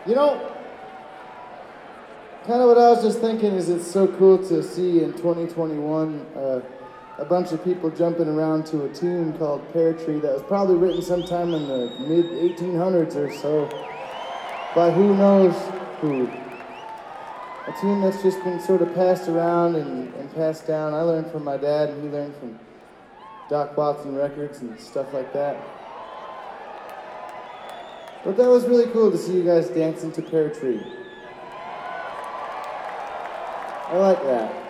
You know, kind of what I was just thinking is it's so cool to see in 2021 a bunch of people jumping around to a tune called Pear Tree that was probably written sometime in the mid-1800s or so by who knows who. A tune that's just been sort of passed around and passed down. I learned from my dad, and he learned from Doc Watson Records and stuff like that. But that was really cool to see you guys dancing to Pear Tree. I like that.